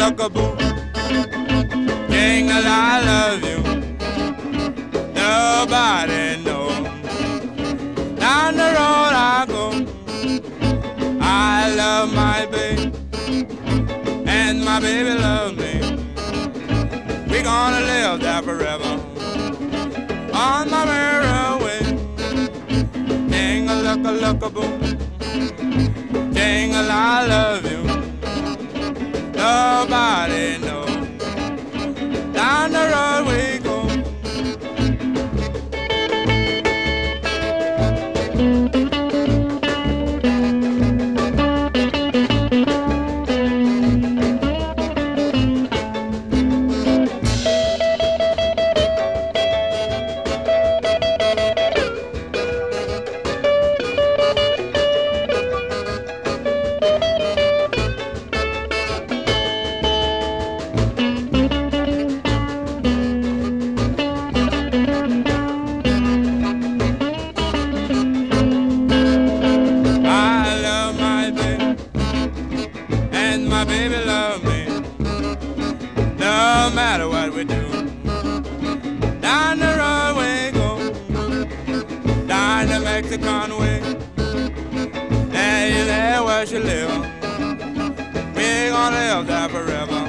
Jingle-a-look-a-boo, jingle, I love you. Nobody knows. Down the road I go. I love my baby, and my baby loves me. We're gonna live there forever on my merry way. Jingle-a-look-a-boo, jingle, I love you. Nobody knows. Down the road we go. My baby love me, no matter what we do. Down the road we go, down the Mexican way. There where she live. We gonna live there forever